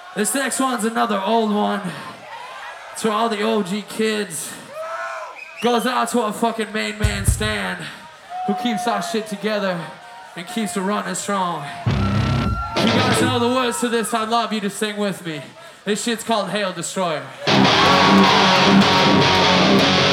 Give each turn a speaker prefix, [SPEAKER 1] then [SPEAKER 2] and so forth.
[SPEAKER 1] This next one's another old one. It's for all the OG kids. Goes out to our fucking main man Stan, who keeps our shit together and keeps it running strong. If you guys know the words to this, I'd love you to sing with me. This shit's called Hail Destroyer.